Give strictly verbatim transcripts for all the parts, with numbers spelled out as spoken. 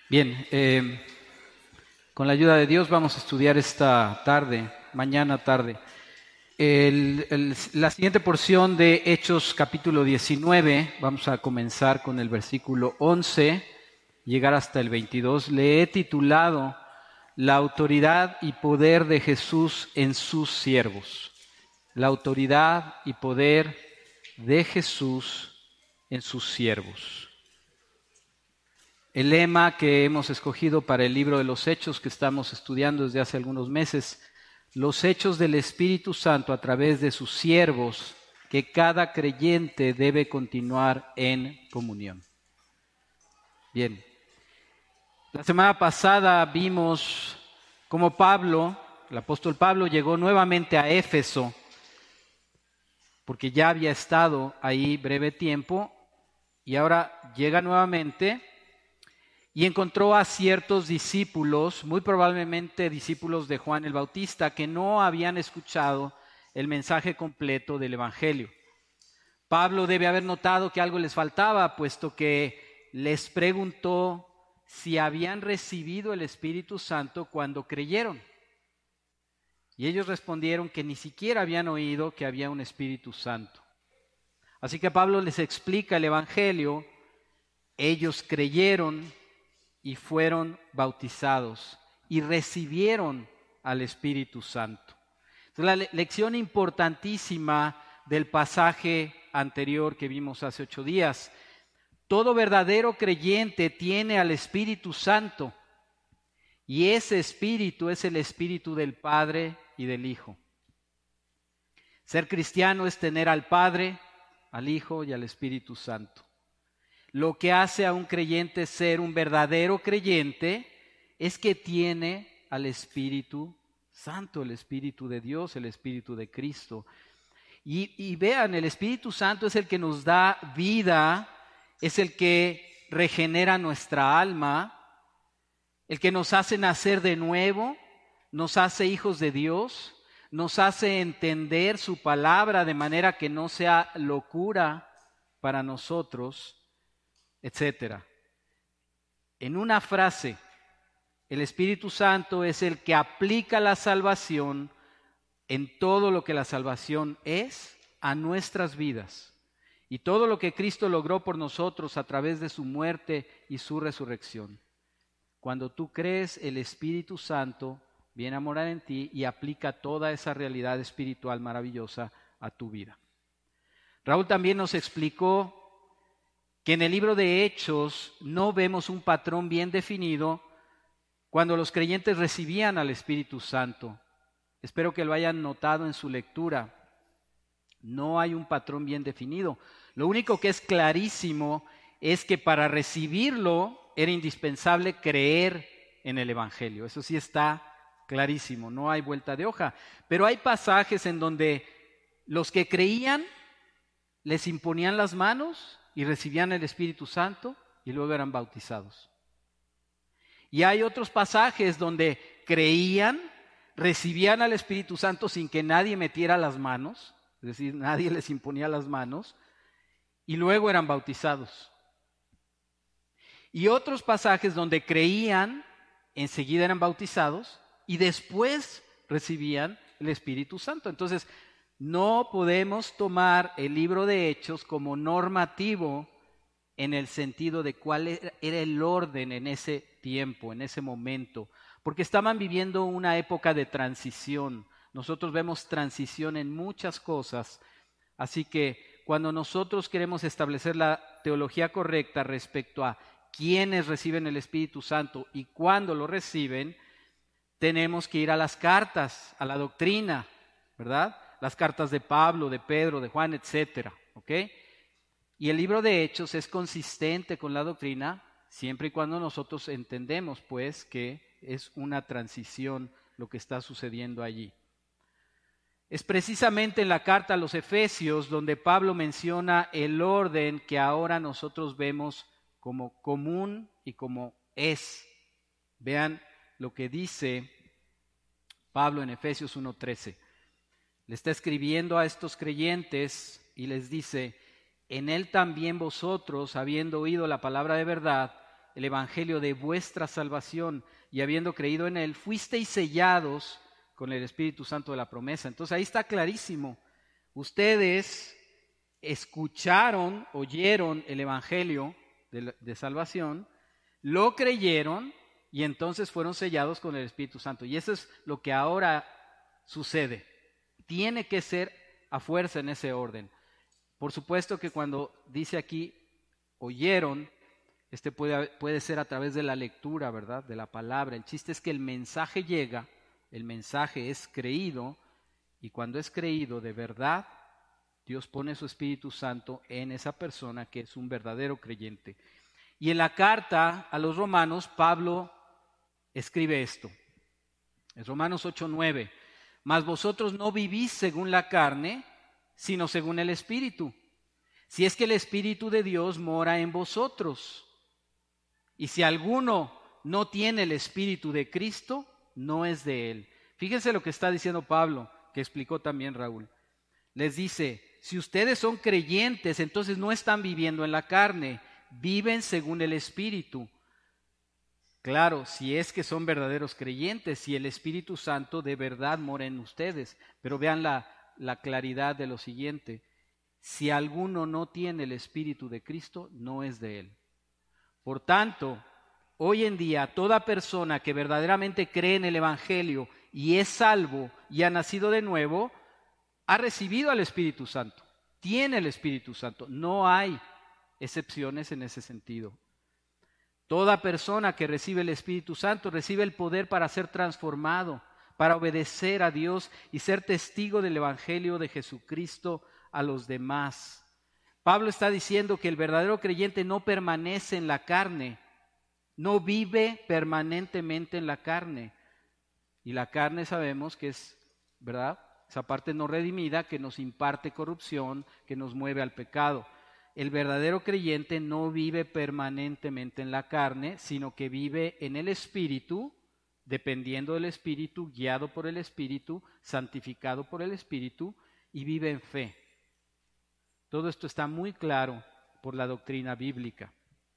Bien, eh, con la ayuda de Dios vamos a estudiar esta tarde, mañana tarde, el, el, la siguiente porción de Hechos capítulo diecinueve. Vamos a comenzar con el versículo once, llegar hasta el veintidós. Le he titulado La autoridad y poder de Jesús en sus siervos. La autoridad y poder de Jesús en sus siervos. El lema que hemos escogido para el libro de los Hechos que estamos estudiando desde hace algunos meses: los hechos del Espíritu Santo a través de sus siervos, que cada creyente debe continuar en comunión. Bien, la semana pasada vimos cómo Pablo, el apóstol Pablo, llegó nuevamente a Éfeso, porque ya había estado ahí breve tiempo, y ahora llega nuevamente y encontró a ciertos discípulos, muy probablemente discípulos de Juan el Bautista, que no habían escuchado el mensaje completo del Evangelio. Pablo debe haber notado que algo les faltaba, puesto que les preguntó si habían recibido el Espíritu Santo cuando creyeron. Y ellos respondieron que ni siquiera habían oído que había un Espíritu Santo. Así que Pablo les explica el Evangelio. Ellos creyeron y fueron bautizados y recibieron al Espíritu Santo. Entonces, la le- lección importantísima del pasaje anterior que vimos hace ocho días: todo verdadero creyente tiene al Espíritu Santo, y ese Espíritu es el Espíritu del Padre y del Hijo. Ser cristiano es tener al Padre, al Hijo y al Espíritu Santo. Lo que hace a un creyente ser un verdadero creyente es que tiene al Espíritu Santo, el Espíritu de Dios, el Espíritu de Cristo. Y, y vean, el Espíritu Santo es el que nos da vida, es el que regenera nuestra alma, el que nos hace nacer de nuevo, nos hace hijos de Dios, nos hace entender su palabra de manera que no sea locura para nosotros, etcétera. En una frase, el Espíritu Santo es el que aplica la salvación en todo lo que la salvación es a nuestras vidas, y todo lo que Cristo logró por nosotros a través de su muerte y su resurrección. Cuando tú crees, el Espíritu Santo viene a morar en ti y aplica toda esa realidad espiritual maravillosa a tu vida. Raúl también nos explicó que en el libro de Hechos no vemos un patrón bien definido cuando los creyentes recibían al Espíritu Santo. Espero que lo hayan notado en su lectura. No hay un patrón bien definido. Lo único que es clarísimo es que para recibirlo era indispensable creer en el Evangelio. Eso sí está clarísimo, no hay vuelta de hoja. Pero hay pasajes en donde los que creían les imponían las manos y recibían el Espíritu Santo y luego eran bautizados. Y hay otros pasajes donde creían, recibían al Espíritu Santo sin que nadie metiera las manos, es decir, nadie les imponía las manos, y luego eran bautizados. Y otros pasajes donde creían, enseguida eran bautizados y después recibían el Espíritu Santo. Entonces, no podemos tomar el libro de Hechos como normativo en el sentido de cuál era el orden en ese tiempo, en ese momento, porque estaban viviendo una época de transición. Nosotros vemos transición en muchas cosas, así que cuando nosotros queremos establecer la teología correcta respecto a quiénes reciben el Espíritu Santo y cuándo lo reciben, tenemos que ir a las cartas, a la doctrina, ¿verdad? Las cartas de Pablo, de Pedro, de Juan, etcétera, ¿ok? Y el libro de Hechos es consistente con la doctrina siempre y cuando nosotros entendemos, pues, que es una transición lo que está sucediendo allí. Es precisamente en la carta a los Efesios donde Pablo menciona el orden que ahora nosotros vemos como común y como es. Vean lo que dice Pablo en Efesios uno trece. Le está escribiendo a estos creyentes y les dice: en él también vosotros, habiendo oído la palabra de verdad, el evangelio de vuestra salvación, y habiendo creído en él, fuisteis sellados con el Espíritu Santo de la promesa. Entonces ahí está clarísimo. Ustedes escucharon, oyeron el evangelio de, de salvación, lo creyeron y entonces fueron sellados con el Espíritu Santo. Y eso es lo que ahora sucede. Tiene que ser a fuerza en ese orden. Por supuesto que cuando dice aquí, oyeron, este puede, puede ser a través de la lectura, ¿verdad? De la palabra. El chiste es que el mensaje llega, el mensaje es creído, y cuando es creído de verdad, Dios pone su Espíritu Santo en esa persona que es un verdadero creyente. Y en la carta a los romanos, Pablo escribe esto. En Romanos ocho nueve. Mas vosotros no vivís según la carne, sino según el Espíritu. Si es que el Espíritu de Dios mora en vosotros. Y si alguno no tiene el Espíritu de Cristo, no es de él. Fíjense lo que está diciendo Pablo, que explicó también Raúl. Les dice, si ustedes son creyentes, entonces no están viviendo en la carne, viven según el Espíritu. Claro, si es que son verdaderos creyentes, si el Espíritu Santo de verdad mora en ustedes. Pero vean la, la claridad de lo siguiente. Si alguno no tiene el Espíritu de Cristo, no es de él. Por tanto, hoy en día, toda persona que verdaderamente cree en el Evangelio y es salvo y ha nacido de nuevo, ha recibido al Espíritu Santo, tiene el Espíritu Santo. No hay excepciones en ese sentido. Toda persona que recibe el Espíritu Santo recibe el poder para ser transformado, para obedecer a Dios y ser testigo del Evangelio de Jesucristo a los demás. Pablo está diciendo que el verdadero creyente no permanece en la carne, no vive permanentemente en la carne. Y la carne sabemos que es, ¿verdad?, esa parte no redimida que nos imparte corrupción, que nos mueve al pecado. El verdadero creyente no vive permanentemente en la carne, sino que vive en el Espíritu, dependiendo del Espíritu, guiado por el Espíritu, santificado por el Espíritu, y vive en fe. Todo esto está muy claro por la doctrina bíblica.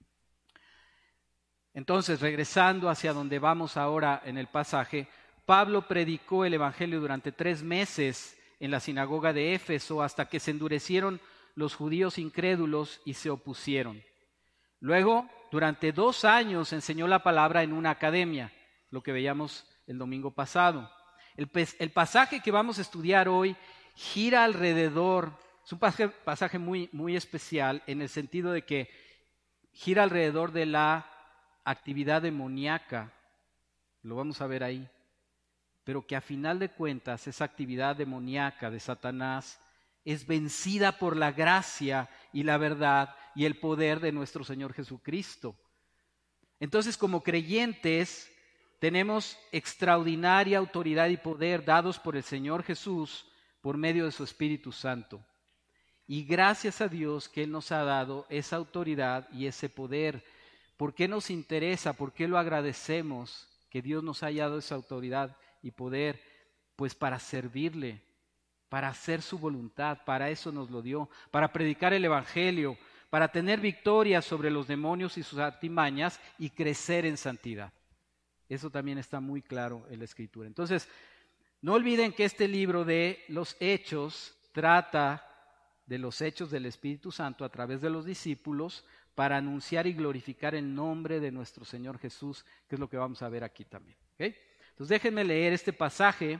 Entonces, regresando hacia donde vamos ahora en el pasaje, Pablo predicó el Evangelio durante tres meses en la sinagoga de Éfeso hasta que se endurecieron los judíos incrédulos y se opusieron. Luego, durante dos años enseñó la palabra en una academia, lo que veíamos el domingo pasado. El, el pasaje que vamos a estudiar hoy gira alrededor, es un pasaje, pasaje muy, muy especial en el sentido de que gira alrededor de la actividad demoníaca, lo vamos a ver ahí, pero que a final de cuentas esa actividad demoníaca de Satanás es vencida por la gracia y la verdad y el poder de nuestro Señor Jesucristo. Entonces, como creyentes, tenemos extraordinaria autoridad y poder dados por el Señor Jesús por medio de su Espíritu Santo. Y gracias a Dios que Él nos ha dado esa autoridad y ese poder. ¿Por qué nos interesa? ¿Por qué lo agradecemos que Dios nos haya dado esa autoridad y poder? Pues para servirle, para hacer su voluntad, para eso nos lo dio, para predicar el Evangelio, para tener victoria sobre los demonios y sus artimañas y crecer en santidad. Eso también está muy claro en la Escritura. Entonces, no olviden que este libro de los Hechos trata de los hechos del Espíritu Santo a través de los discípulos para anunciar y glorificar el nombre de nuestro Señor Jesús, que es lo que vamos a ver aquí también. ¿Okay? Entonces déjenme leer este pasaje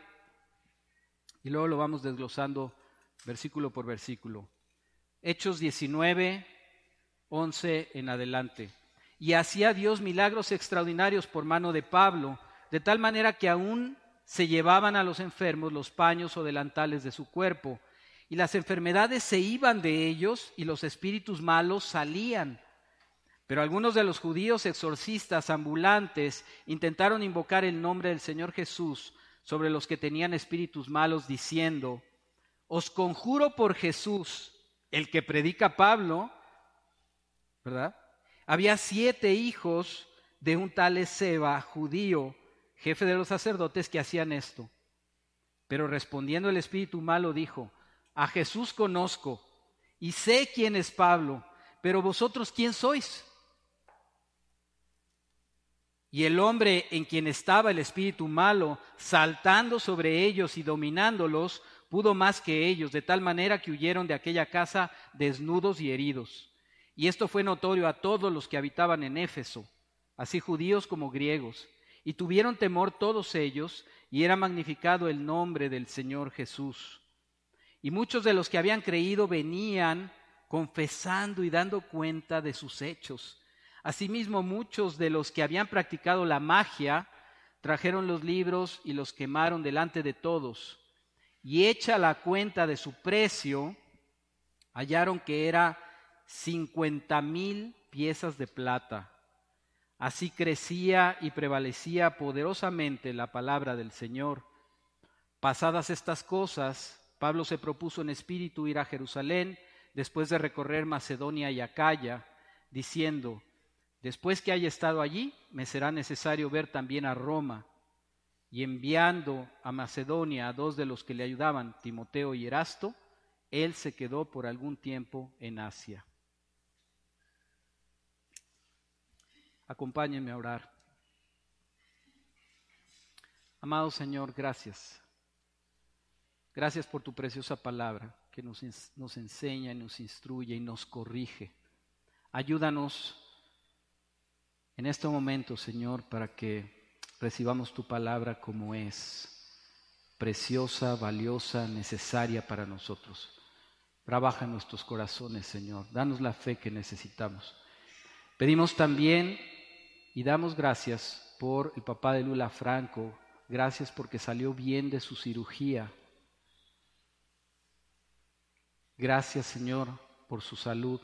y luego lo vamos desglosando versículo por versículo. Hechos diecinueve, once en adelante. Y hacía Dios milagros extraordinarios por mano de Pablo, de tal manera que aún se llevaban a los enfermos los paños o delantales de su cuerpo, y las enfermedades se iban de ellos y los espíritus malos salían. Pero algunos de los judíos exorcistas ambulantes intentaron invocar el nombre del Señor Jesús sobre los que tenían espíritus malos, diciendo: os conjuro por Jesús, el que predica Pablo, ¿verdad? Había siete hijos de un tal Esceva, judío, jefe de los sacerdotes, que hacían esto. Pero respondiendo el espíritu malo dijo: a Jesús conozco y sé quién es Pablo, pero vosotros ¿quién sois? Y el hombre en quien estaba el espíritu malo, saltando sobre ellos y dominándolos, pudo más que ellos, de tal manera que huyeron de aquella casa desnudos y heridos. Y esto fue notorio a todos los que habitaban en Éfeso, así judíos como griegos. Y tuvieron temor todos ellos, y era magnificado el nombre del Señor Jesús. Y muchos de los que habían creído venían confesando y dando cuenta de sus hechos. Asimismo, muchos de los que habían practicado la magia trajeron los libros y los quemaron delante de todos. Y hecha la cuenta de su precio, hallaron que era cincuenta mil piezas de plata. Así crecía y prevalecía poderosamente la palabra del Señor. Pasadas estas cosas, Pablo se propuso en espíritu ir a Jerusalén, después de recorrer Macedonia y Acaya, diciendo: después que haya estado allí, me será necesario ver también a Roma. Y enviando a Macedonia a dos de los que le ayudaban, Timoteo y Erasto, él se quedó por algún tiempo en Asia. Acompáñenme a orar. Amado Señor, gracias. Gracias por tu preciosa palabra que nos, nos enseña, nos instruye y nos corrige. Ayúdanos en este momento, Señor, para que recibamos tu palabra como es, preciosa, valiosa, necesaria para nosotros. Trabaja en nuestros corazones, Señor. Danos la fe que necesitamos. Pedimos también y damos gracias por el papá de Lula Franco. Gracias porque salió bien de su cirugía. Gracias, Señor, por su salud.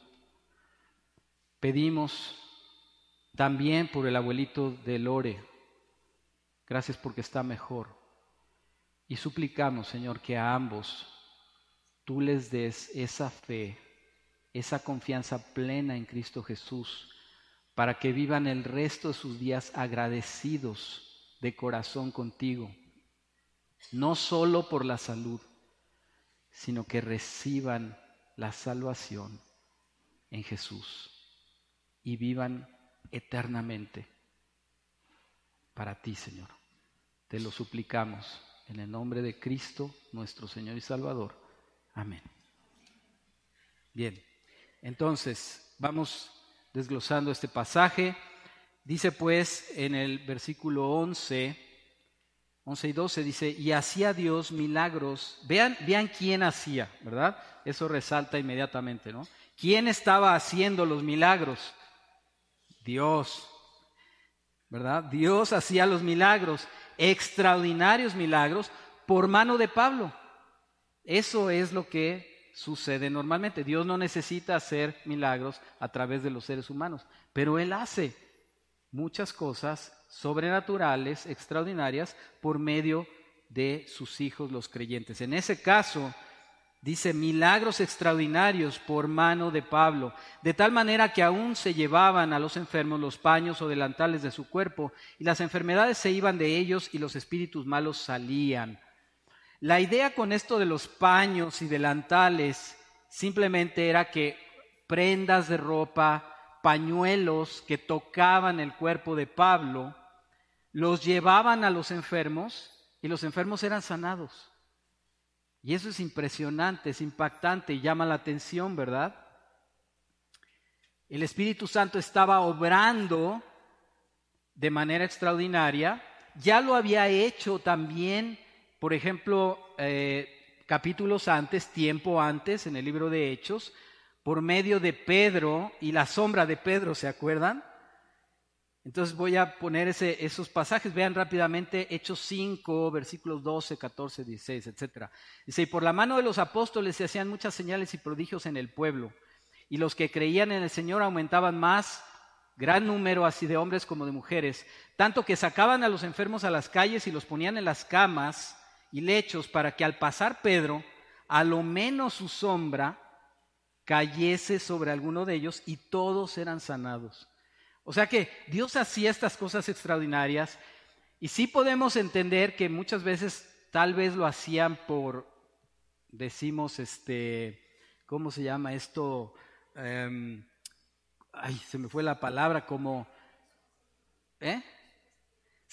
Pedimos también por el abuelito de Lore. Gracias porque está mejor. Y suplicamos, Señor, que a ambos tú les des esa fe, esa confianza plena en Cristo Jesús, para que vivan el resto de sus días agradecidos de corazón contigo, no solo por la salud, sino que reciban la salvación en Jesús y vivan eternamente para ti, Señor. Te lo suplicamos en el nombre de Cristo, nuestro Señor y Salvador. Amén. Bien, entonces vamos desglosando este pasaje. Dice pues en el versículo once, once y doce, dice: y hacía Dios milagros. Vean, vean quién hacía, ¿verdad? Eso resalta inmediatamente, ¿no? ¿Quién estaba haciendo los milagros? Dios, ¿verdad? Dios hacía los milagros, extraordinarios milagros, por mano de Pablo. Eso es lo que sucede normalmente. Dios no necesita hacer milagros a través de los seres humanos, pero Él hace muchas cosas sobrenaturales, extraordinarias, por medio de sus hijos, los creyentes. En ese caso, dice milagros extraordinarios por mano de Pablo, de tal manera que aún se llevaban a los enfermos los paños o delantales de su cuerpo, y las enfermedades se iban de ellos y los espíritus malos salían. La idea con esto de los paños y delantales simplemente era que prendas de ropa, pañuelos que tocaban el cuerpo de Pablo, los llevaban a los enfermos y los enfermos eran sanados. Y eso es impresionante, es impactante y llama la atención, ¿verdad? El Espíritu Santo estaba obrando de manera extraordinaria. Ya lo había hecho también, por ejemplo, eh, capítulos antes, tiempo antes, en el libro de Hechos, por medio de Pedro y la sombra de Pedro, ¿se acuerdan? Entonces voy a poner ese, esos pasajes, vean rápidamente Hechos cinco, versículos doce, catorce, dieciséis, etcétera. Dice: y por la mano de los apóstoles se hacían muchas señales y prodigios en el pueblo, y los que creían en el Señor aumentaban más, gran número así de hombres como de mujeres, tanto que sacaban a los enfermos a las calles y los ponían en las camas y lechos, para que al pasar Pedro, a lo menos su sombra cayese sobre alguno de ellos, y todos eran sanados. O sea que Dios hacía estas cosas extraordinarias, y sí podemos entender que muchas veces tal vez lo hacían por, decimos, este, ¿cómo se llama esto? Um, ay, se me fue la palabra, como, ¿eh?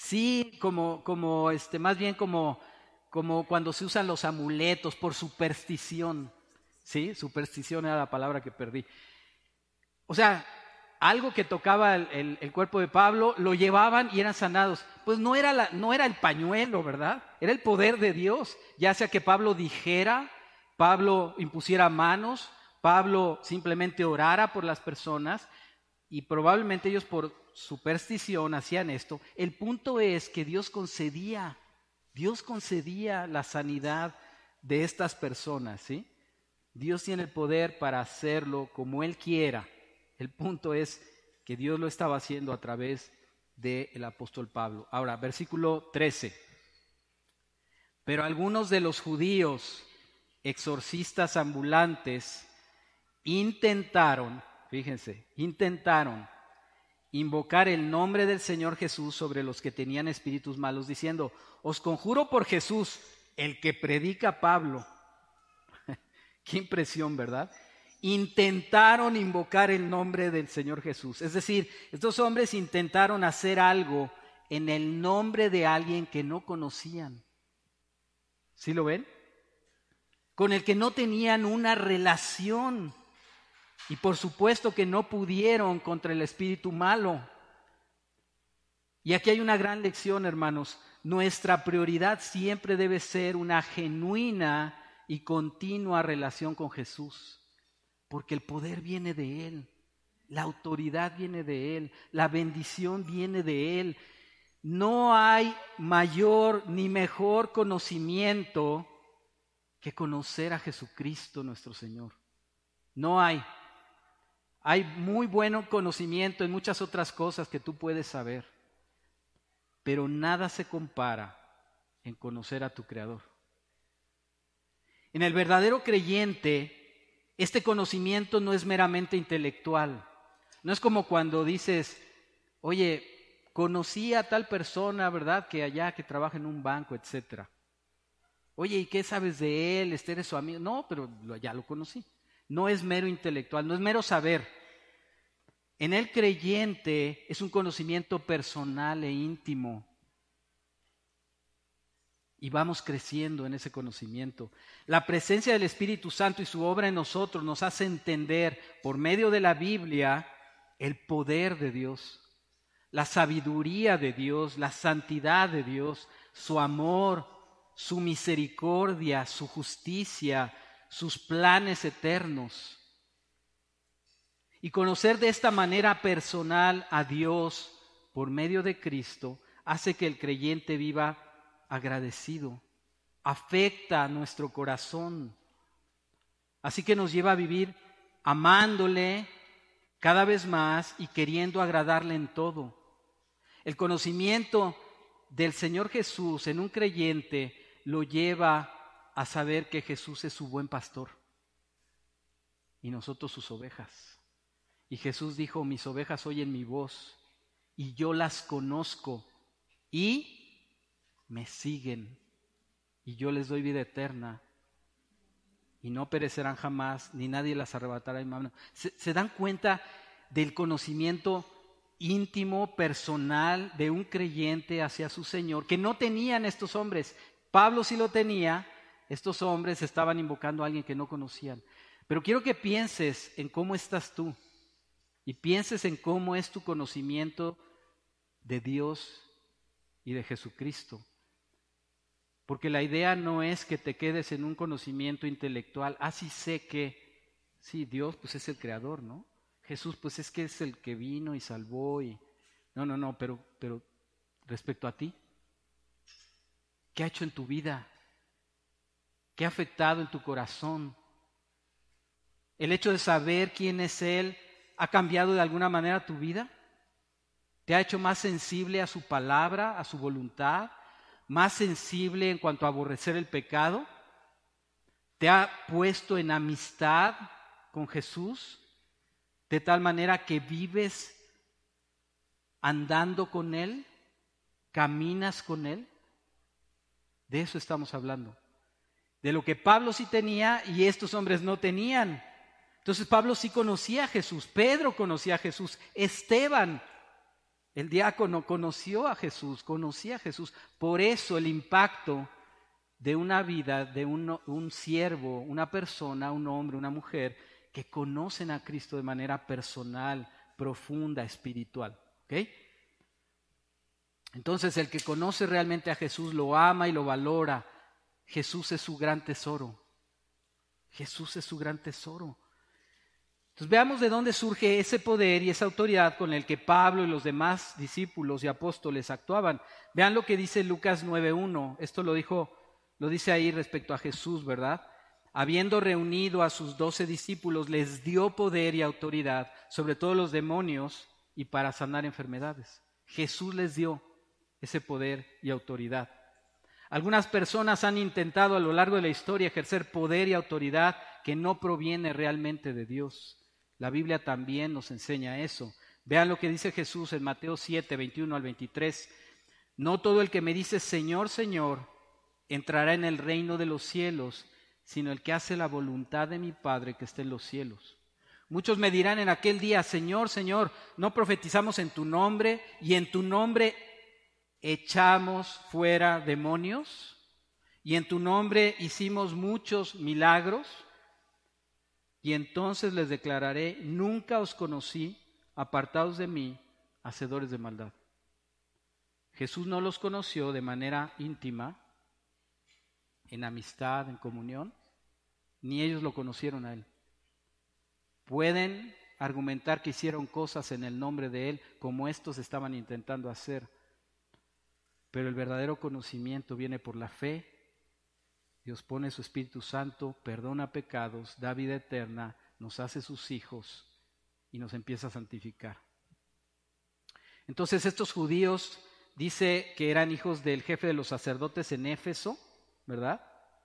Sí, como, como este, más bien como, como cuando se usan los amuletos por superstición. Sí, superstición era la palabra que perdí. O sea, algo que tocaba el, el, el cuerpo de Pablo, lo llevaban y eran sanados. Pues no era, la, no era el pañuelo, ¿verdad? Era el poder de Dios. Ya sea que Pablo dijera, Pablo impusiera manos, Pablo simplemente orara por las personas, y probablemente ellos por superstición hacían esto. El punto es que Dios concedía, Dios concedía la sanidad de estas personas, ¿sí? Dios tiene el poder para hacerlo como Él quiera. El punto es que Dios lo estaba haciendo a través del apóstol Pablo. Ahora, versículo trece. Pero algunos de los judíos, exorcistas ambulantes, intentaron, fíjense, intentaron invocar el nombre del Señor Jesús sobre los que tenían espíritus malos, diciendo: os conjuro por Jesús, el que predica Pablo. Qué impresión, ¿verdad? Intentaron invocar el nombre del Señor Jesús. Es decir, estos hombres intentaron hacer algo en el nombre de alguien que no conocían. ¿Sí lo ven? Con el que no tenían una relación. Y por supuesto que no pudieron contra el espíritu malo. Y aquí hay una gran lección, hermanos. Nuestra prioridad siempre debe ser una genuina y continua relación con Jesús. Porque el poder viene de Él, la autoridad viene de Él, la bendición viene de Él. No hay mayor ni mejor conocimiento que conocer a Jesucristo nuestro Señor. No hay. Hay muy buen conocimiento en muchas otras cosas que tú puedes saber, pero nada se compara en conocer a tu Creador. En el verdadero creyente, este conocimiento no es meramente intelectual. No es como cuando dices, oye, conocí a tal persona, ¿verdad? Que allá, que trabaja en un banco, etcétera. Oye, ¿y qué sabes de él? ¿Este eres su amigo? No, pero ya lo conocí. No es mero intelectual, no es mero saber. En el creyente es un conocimiento personal e íntimo. Y vamos creciendo en ese conocimiento. La presencia del Espíritu Santo y su obra en nosotros nos hace entender por medio de la Biblia el poder de Dios, la sabiduría de Dios, la santidad de Dios, su amor, su misericordia, su justicia, sus planes eternos. Y conocer de esta manera personal a Dios por medio de Cristo hace que el creyente viva agradecido, afecta a nuestro corazón. Así que nos lleva a vivir amándole cada vez más y queriendo agradarle en todo. El conocimiento del Señor Jesús en un creyente lo lleva a saber que Jesús es su buen pastor y nosotros sus ovejas. Y Jesús dijo: mis ovejas oyen mi voz y yo las conozco y me siguen, y yo les doy vida eterna y no perecerán jamás, ni nadie las arrebatará de mi mano. ¿Se, se dan cuenta del conocimiento íntimo, personal de un creyente hacia su Señor, que no tenían estos hombres? Pablo sí lo tenía, estos hombres estaban invocando a alguien que no conocían. Pero quiero que pienses en cómo estás tú y pienses en cómo es tu conocimiento de Dios y de Jesucristo. Porque la idea no es que te quedes en un conocimiento intelectual. Ah, sí sé que, sí, Dios pues es el creador, ¿no? Jesús pues es que es el que vino y salvó y... No, no, no, pero, pero respecto a ti, ¿qué ha hecho en tu vida? ¿Qué ha afectado en tu corazón? ¿El hecho de saber quién es Él ha cambiado de alguna manera tu vida? ¿Te ha hecho más sensible a su palabra, a su voluntad? ¿Más sensible en cuanto a aborrecer el pecado? ¿Te ha puesto en amistad con Jesús? De tal manera que vives andando con Él, caminas con Él. De eso estamos hablando. De lo que Pablo sí tenía y estos hombres no tenían. Entonces Pablo sí conocía a Jesús, Pedro conocía a Jesús, Esteban, El diácono conoció a Jesús, conocía a Jesús. Por eso el impacto de una vida, de un, un siervo, una persona, un hombre, una mujer, que conocen a Cristo de manera personal, profunda, espiritual. ¿Ok? Entonces el que conoce realmente a Jesús lo ama y lo valora. Jesús es su gran tesoro. Jesús es su gran tesoro. Entonces veamos de dónde surge ese poder y esa autoridad con el que Pablo y los demás discípulos y apóstoles actuaban. Vean lo que dice Lucas nueve uno. Esto lo dijo, lo dice ahí respecto a Jesús, ¿verdad? Habiendo reunido a sus doce discípulos, les dio poder y autoridad sobre todos los demonios y para sanar enfermedades. Jesús les dio ese poder y autoridad. Algunas personas han intentado a lo largo de la historia ejercer poder y autoridad que no proviene realmente de Dios. La Biblia también nos enseña eso. Vean lo que dice Jesús en Mateo siete, veintiuno al veintitrés. No todo el que me dice Señor, Señor, entrará en el reino de los cielos, sino el que hace la voluntad de mi Padre que está en los cielos. Muchos me dirán en aquel día, Señor, Señor, ¿no profetizamos en tu nombre y en tu nombre echamos fuera demonios? ¿Y en tu nombre hicimos muchos milagros? Y entonces les declararé, nunca os conocí, apartados de mí, hacedores de maldad. Jesús no los conoció de manera íntima, en amistad, en comunión, ni ellos lo conocieron a Él. Pueden argumentar que hicieron cosas en el nombre de Él, como estos estaban intentando hacer, pero el verdadero conocimiento viene por la fe. Dios pone su Espíritu Santo, perdona pecados, da vida eterna, nos hace sus hijos y nos empieza a santificar. Entonces estos judíos dice que eran hijos del jefe de los sacerdotes en Éfeso, ¿verdad?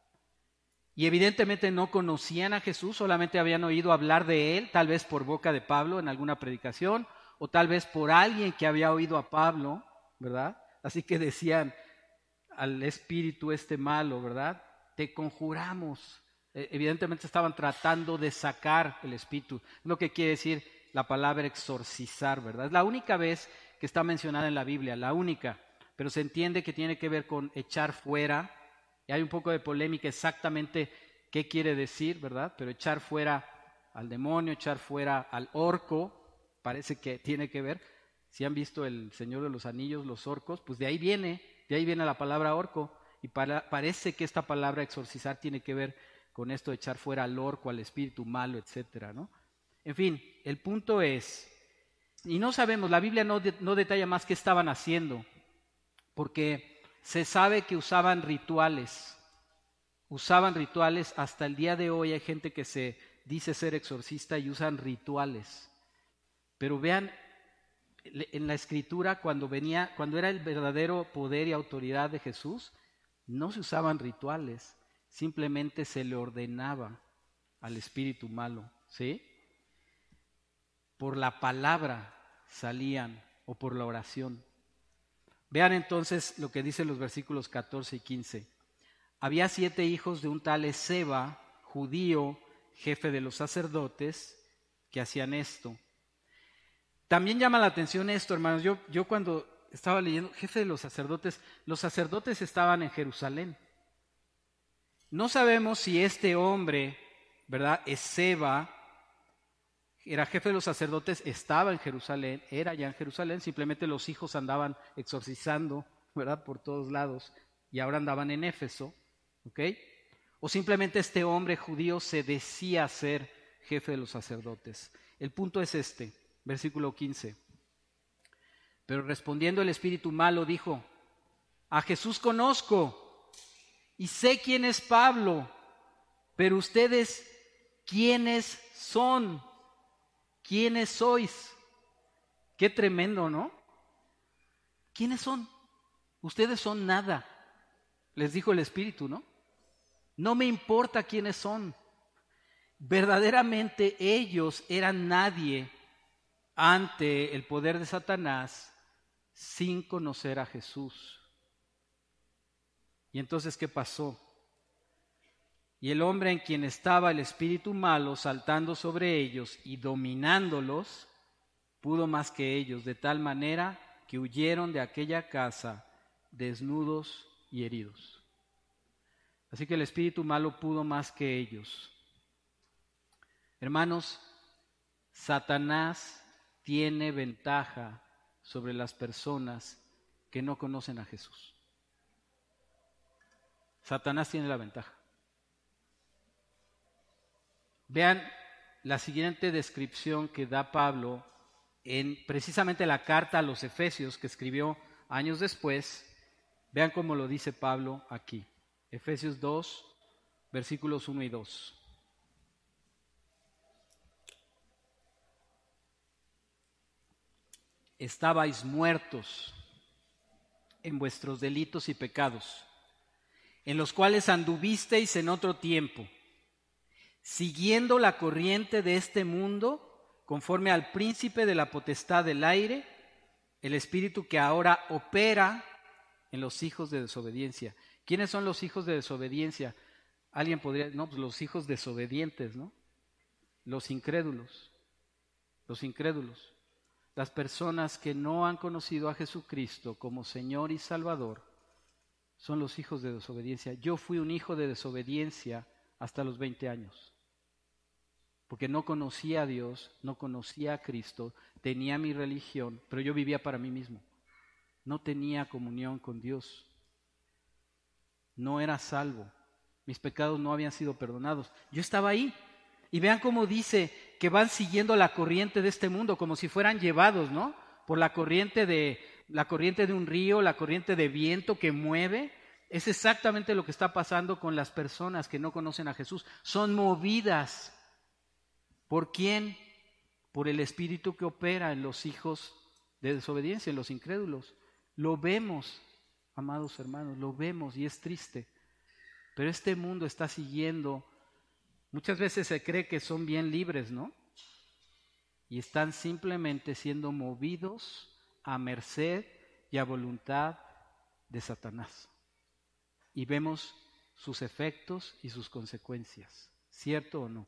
Y evidentemente no conocían a Jesús, solamente habían oído hablar de Él, tal vez por boca de Pablo en alguna predicación, o tal vez por alguien que había oído a Pablo, ¿verdad? Así que decían al espíritu este malo, ¿verdad? Te conjuramos. Evidentemente estaban tratando de sacar el espíritu. Es lo que quiere decir la palabra exorcizar, ¿verdad? Es la única vez que está mencionada en la Biblia, la única. Pero se entiende que tiene que ver con echar fuera. Y hay un poco de polémica exactamente qué quiere decir, ¿verdad? Pero echar fuera al demonio, echar fuera al orco, parece que tiene que ver. Si han visto El Señor de los Anillos, los orcos, pues de ahí viene, de ahí viene la palabra orco. Y para, parece que esta palabra exorcizar tiene que ver con esto de echar fuera al orco, al espíritu malo, etcétera, ¿no? En fin, el punto es, y no sabemos, la Biblia no, de, no detalla más qué estaban haciendo, porque se sabe que usaban rituales, usaban rituales, hasta el día de hoy hay gente que se dice ser exorcista y usan rituales. Pero vean, en la Escritura, cuando venía, cuando era el verdadero poder y autoridad de Jesús, no se usaban rituales, simplemente se le ordenaba al espíritu malo, ¿sí? Por la palabra salían o por la oración. Vean entonces lo que dicen los versículos catorce y quince. Había siete hijos de un tal Esceva, judío, jefe de los sacerdotes, que hacían esto. También llama la atención esto, hermanos. Yo, yo cuando estaba leyendo, jefe de los sacerdotes, los sacerdotes estaban en Jerusalén. No sabemos si este hombre, ¿verdad? Esceva, era jefe de los sacerdotes, estaba en Jerusalén, era ya en Jerusalén, simplemente los hijos andaban exorcizando, ¿verdad? Por todos lados, y ahora andaban en Éfeso, ¿ok? O simplemente este hombre judío se decía ser jefe de los sacerdotes. El punto es este, versículo quince. Pero respondiendo el espíritu malo dijo, a Jesús conozco y sé quién es Pablo, pero ustedes, ¿quiénes son? ¿Quiénes sois? Qué tremendo, ¿no? ¿Quiénes son? Ustedes son nada, les dijo el Espíritu, ¿no? No me importa quiénes son. Verdaderamente ellos eran nadie ante el poder de Satanás sin conocer a Jesús. Y entonces, ¿qué pasó? Y el hombre en quien estaba el espíritu malo saltando sobre ellos y dominándolos, pudo más que ellos, de tal manera que huyeron de aquella casa desnudos y heridos. Así que el espíritu malo pudo más que ellos. Hermanos, Satanás tiene ventaja sobre las personas que no conocen a Jesús. Satanás tiene la ventaja. Vean la siguiente descripción que da Pablo en precisamente la carta a los Efesios que escribió años después. Vean cómo lo dice Pablo aquí. Efesios dos, versículos uno y dos. Estabais muertos en vuestros delitos y pecados, en los cuales anduvisteis en otro tiempo, siguiendo la corriente de este mundo, conforme al príncipe de la potestad del aire, el espíritu que ahora opera en los hijos de desobediencia. ¿Quiénes son los hijos de desobediencia? Alguien podría, no, pues los hijos desobedientes, ¿no? Los incrédulos, los incrédulos. Las personas que no han conocido a Jesucristo como Señor y Salvador son los hijos de desobediencia. Yo fui un hijo de desobediencia hasta los veinte años, porque no conocía a Dios, no conocía a Cristo, tenía mi religión, pero yo vivía para mí mismo. No tenía comunión con Dios. No era salvo. Mis pecados no habían sido perdonados. Yo estaba ahí. Y vean cómo dice que van siguiendo la corriente de este mundo, como si fueran llevados, ¿no? Por la corriente de, la corriente de un río, la corriente de viento que mueve. Es exactamente lo que está pasando con las personas que no conocen a Jesús. Son movidas. ¿Por quién? Por el espíritu que opera en los hijos de desobediencia, en los incrédulos. Lo vemos, amados hermanos, lo vemos y es triste. Pero este mundo está siguiendo. Muchas veces se cree que son bien libres, ¿no? Y están simplemente siendo movidos a merced y a voluntad de Satanás. Y vemos sus efectos y sus consecuencias, ¿cierto o no?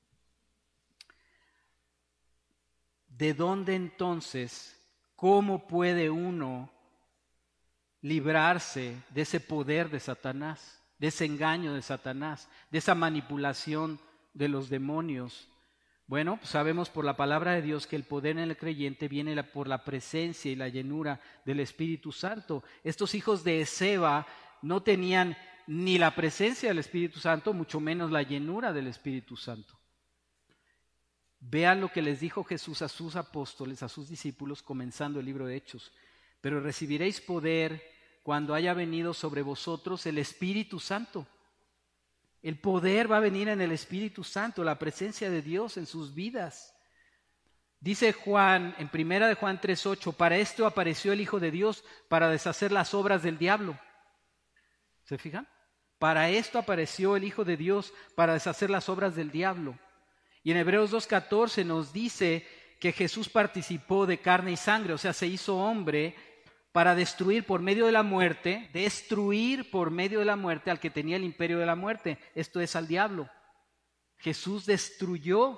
¿De dónde entonces, cómo puede uno librarse de ese poder de Satanás? De ese engaño de Satanás, de esa manipulación de los demonios. Bueno, pues sabemos por la palabra de Dios que el poder en el creyente viene por la presencia y la llenura del Espíritu Santo. Estos hijos de Esceva no tenían ni la presencia del Espíritu Santo, mucho menos la llenura del Espíritu Santo. Vean lo que les dijo Jesús a sus apóstoles, a sus discípulos, comenzando el libro de Hechos. Pero recibiréis poder cuando haya venido sobre vosotros el Espíritu Santo. El poder va a venir en el Espíritu Santo, la presencia de Dios en sus vidas. Dice Juan, en primera de Juan tres ocho, para esto apareció el Hijo de Dios, para deshacer las obras del diablo. ¿Se fijan? Para esto apareció el Hijo de Dios, para deshacer las obras del diablo. Y en Hebreos dos catorce nos dice que Jesús participó de carne y sangre, o sea, se hizo hombre para destruir por medio de la muerte, destruir por medio de la muerte al que tenía el imperio de la muerte, esto es al diablo. Jesús destruyó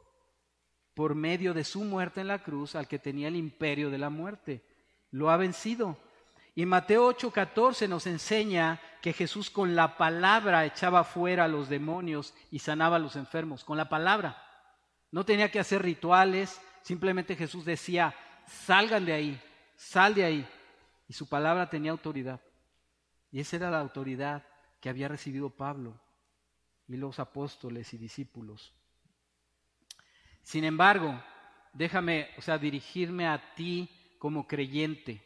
por medio de su muerte en la cruz al que tenía el imperio de la muerte, lo ha vencido. Y Mateo ocho catorce nos enseña que Jesús con la palabra echaba fuera a los demonios y sanaba a los enfermos, con la palabra. No tenía que hacer rituales, simplemente Jesús decía, salgan de ahí, sal de ahí. Y su palabra tenía autoridad. Y esa era la autoridad que había recibido Pablo y los apóstoles y discípulos. Sin embargo, déjame, o sea, dirigirme a ti como creyente.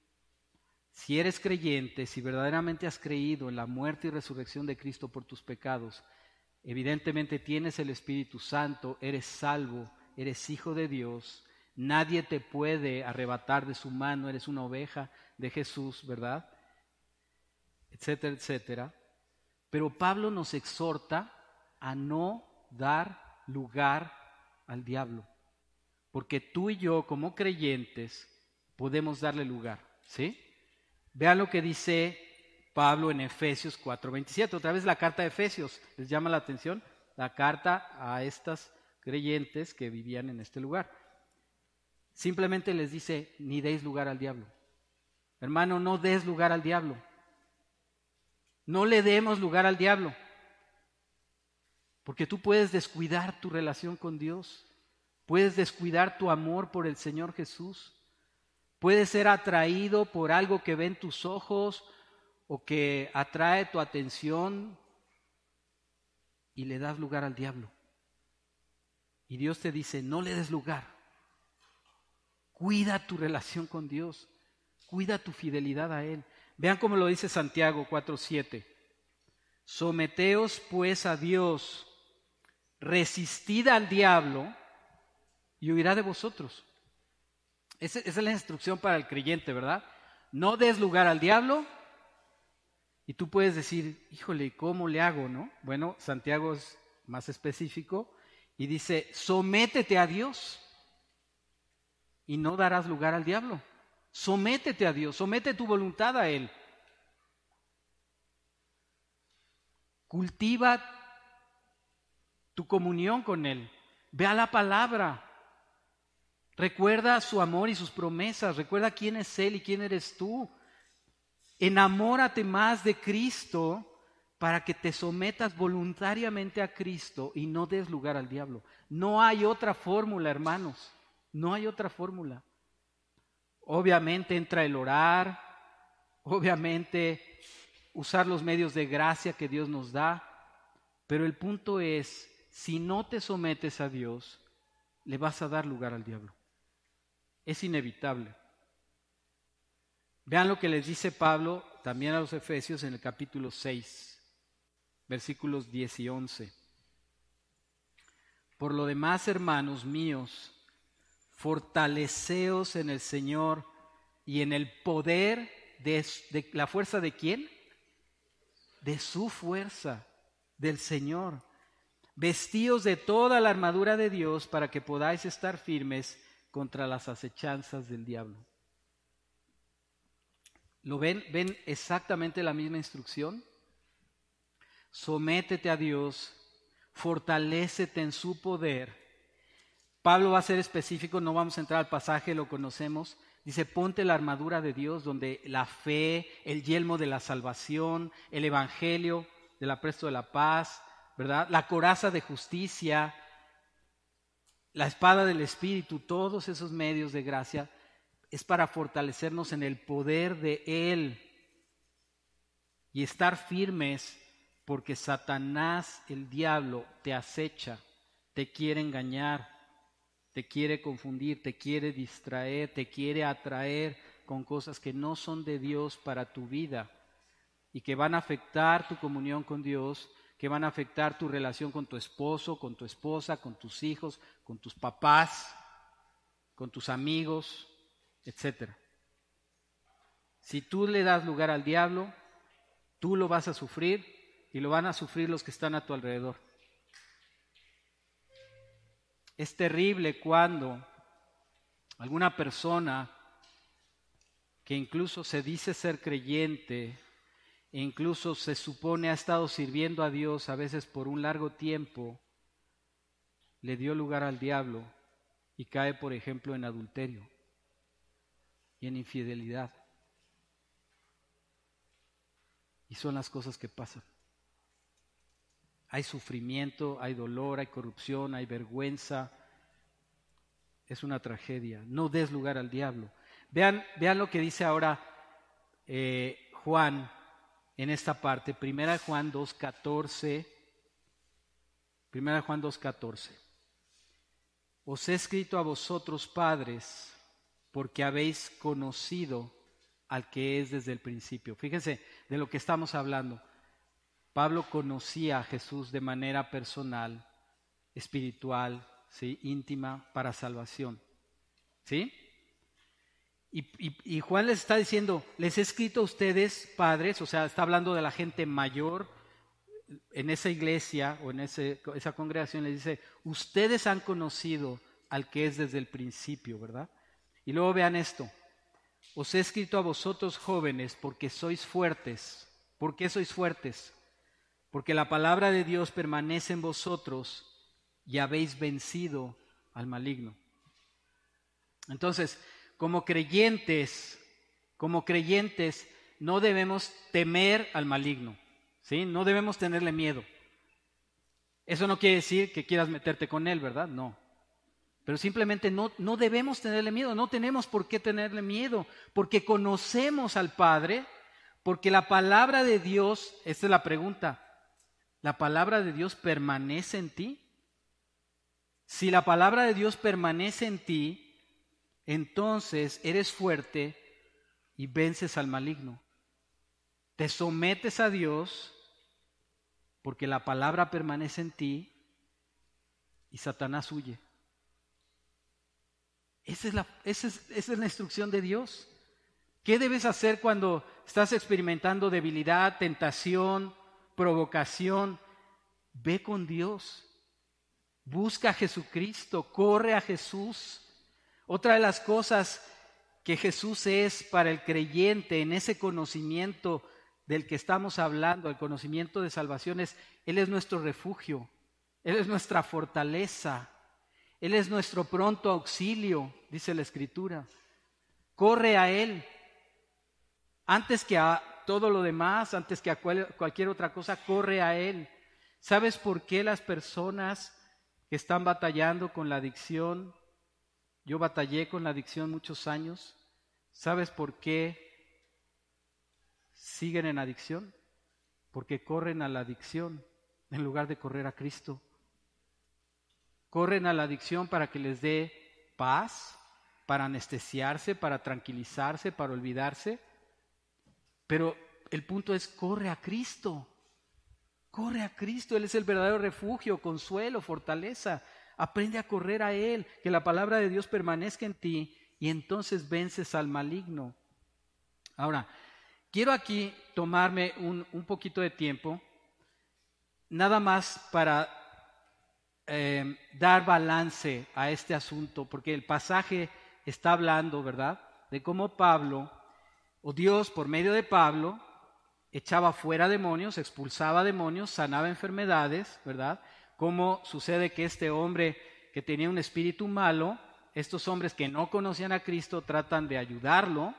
Si eres creyente, si verdaderamente has creído en la muerte y resurrección de Cristo por tus pecados, evidentemente tienes el Espíritu Santo, eres salvo, eres hijo de Dios. Nadie te puede arrebatar de su mano, eres una oveja de Jesús, ¿verdad? Etcétera, etcétera. Pero Pablo nos exhorta a no dar lugar al diablo, porque tú y yo como creyentes podemos darle lugar, ¿sí? Vean lo que dice Pablo en Efesios cuatro veintisiete, otra vez la carta de Efesios, ¿les llama la atención? La carta a estas creyentes que vivían en este lugar. simplemente les dice, ni deis lugar al diablo. Hermano, no des lugar al diablo. No le demos lugar al diablo. Porque tú puedes descuidar tu relación con Dios. Puedes descuidar tu amor por el Señor Jesús. Puedes ser atraído por algo que ven tus ojos o que atrae tu atención y le das lugar al diablo. Y Dios te dice, no le des lugar. Cuida tu relación con Dios. Cuida tu fidelidad a Él. Vean cómo lo dice Santiago cuatro siete. Someteos pues a Dios, resistid al diablo y huirá de vosotros. Esa, esa es la instrucción para el creyente, ¿verdad? No des lugar al diablo. Y tú puedes decir, híjole, ¿cómo le hago, no? Bueno, Santiago es más específico y dice, sométete a Dios y no darás lugar al diablo. Sométete a Dios, somete tu voluntad a Él. Cultiva tu comunión con Él. Ve a la palabra. Recuerda su amor y sus promesas. Recuerda quién es Él y quién eres tú. Enamórate más de Cristo para que te sometas voluntariamente a Cristo y no des lugar al diablo. No hay otra fórmula, hermanos. No hay otra fórmula. Obviamente entra el orar, obviamente usar los medios de gracia que Dios nos da, pero el punto es, si no te sometes a Dios, le vas a dar lugar al diablo. Es inevitable. Vean lo que les dice Pablo también a los Efesios en el capítulo seis, versículos diez y once. Por lo demás, hermanos míos, fortaleceos en el Señor y en el poder de, de la fuerza de ¿quién? De su fuerza, del Señor. Vestíos de toda la armadura de Dios para que podáis estar firmes contra las acechanzas del diablo. ¿Lo ven? ¿Ven exactamente la misma instrucción? Sométete a Dios, fortalécete en su poder. Pablo va a ser específico, no vamos a entrar al pasaje, lo conocemos. Dice, ponte la armadura de Dios, donde la fe, el yelmo de la salvación, el evangelio del apresto de la paz, ¿verdad? La coraza de justicia, la espada del Espíritu, todos esos medios de gracia, es para fortalecernos en el poder de Él y estar firmes porque Satanás, el diablo, te acecha, te quiere engañar, te quiere confundir, te quiere distraer, te quiere atraer con cosas que no son de Dios para tu vida y que van a afectar tu comunión con Dios, que van a afectar tu relación con tu esposo, con tu esposa, con tus hijos, con tus papás, con tus amigos, etcétera. Si tú le das lugar al diablo, tú lo vas a sufrir y lo van a sufrir los que están a tu alrededor. Es terrible cuando alguna persona que incluso se dice ser creyente e incluso se supone ha estado sirviendo a Dios a veces por un largo tiempo, le dio lugar al diablo y cae, por ejemplo, en adulterio y en infidelidad. Y son las cosas que pasan. Hay sufrimiento, hay dolor, hay corrupción, hay vergüenza. Es una tragedia. No des lugar al diablo. Vean, vean lo que dice ahora eh, Juan en esta parte. Primera Juan dos catorce. Primera Juan dos catorce. Os he escrito a vosotros, padres, porque habéis conocido al que es desde el principio. Fíjense de lo que estamos hablando. Pablo conocía a Jesús de manera personal, espiritual, ¿sí? Íntima, para salvación. ¿Sí? Y, y, y Juan les está diciendo, les he escrito a ustedes, padres, o sea, está hablando de la gente mayor en esa iglesia o en ese, esa congregación, les dice, ustedes han conocido al que es desde el principio, ¿verdad? Y luego vean esto, os he escrito a vosotros jóvenes porque sois fuertes. ¿Por qué sois fuertes? Porque la palabra de Dios permanece en vosotros y habéis vencido al maligno. Entonces, como creyentes, como creyentes, no debemos temer al maligno, ¿sí? No debemos tenerle miedo. Eso no quiere decir que quieras meterte con él, ¿verdad? No. Pero simplemente no, no debemos tenerle miedo, no tenemos por qué tenerle miedo, porque conocemos al Padre, porque la palabra de Dios, esta es la pregunta, ¿la palabra de Dios permanece en ti? Si la palabra de Dios permanece en ti, entonces eres fuerte y vences al maligno. Te sometes a Dios porque la palabra permanece en ti y Satanás huye. Esa es la, esa es, esa es la instrucción de Dios. ¿Qué debes hacer cuando estás experimentando debilidad, tentación, provocación? Ve con Dios. Busca a Jesucristo, corre a Jesús. Otra de las cosas que Jesús es para el creyente en ese conocimiento del que estamos hablando, el conocimiento de salvación, es Él es nuestro refugio, Él es nuestra fortaleza, Él es nuestro pronto auxilio, dice la Escritura. Corre a Él. Antes que a todo lo demás, antes que a cual, cualquier otra cosa, corre a Él. ¿Sabes por qué las personas que están batallando con la adicción? Yo batallé con la adicción muchos años. ¿Sabes por qué siguen en adicción? Porque corren a la adicción en lugar de correr a Cristo. Corren a la adicción para que les dé paz, para anestesiarse, para tranquilizarse, para olvidarse. Pero el punto es, corre a Cristo. Corre a Cristo, Él es el verdadero refugio, consuelo, fortaleza. Aprende a correr a Él, que la palabra de Dios permanezca en ti y entonces vences al maligno. Ahora, quiero aquí tomarme un, un poquito de tiempo, nada más para eh, dar balance a este asunto, porque el pasaje está hablando, ¿verdad?, de cómo Pablo, o Dios por medio de Pablo, echaba fuera demonios, expulsaba demonios, sanaba enfermedades, ¿verdad? Cómo sucede que este hombre que tenía un espíritu malo, estos hombres que no conocían a Cristo tratan de ayudarlo,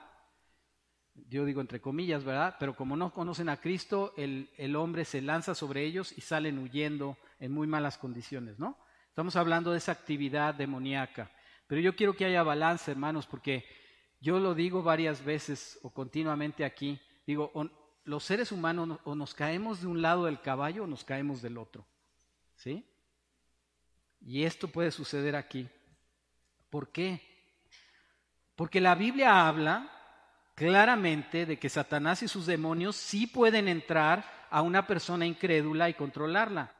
yo digo entre comillas, ¿verdad? Pero como no conocen a Cristo, el, el hombre se lanza sobre ellos y salen huyendo en muy malas condiciones, ¿no? Estamos hablando de esa actividad demoníaca. Pero yo quiero que haya balance, hermanos, porque yo lo digo varias veces o continuamente aquí, digo, o, los seres humanos o nos caemos de un lado del caballo o nos caemos del otro, ¿sí? Y esto puede suceder aquí. ¿Por qué? Porque la Biblia habla claramente de que Satanás y sus demonios sí pueden entrar a una persona incrédula y controlarla.